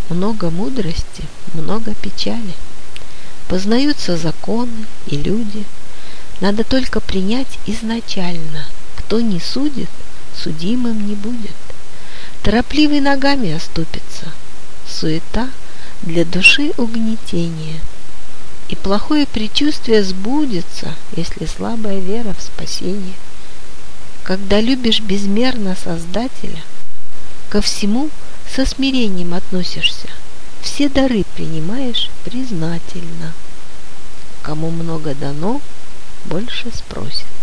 много мудрости, много печали. Познаются законы и люди. Надо только принять изначально. Кто не судит, судимым не будет. Торопливый ногами оступится. Суета для души угнетение. И плохое предчувствие сбудется, если слабая вера в спасение. Когда любишь безмерно Создателя, ко всему со смирением относишься, все дары принимаешь признательно. Кому много дано, больше спросит.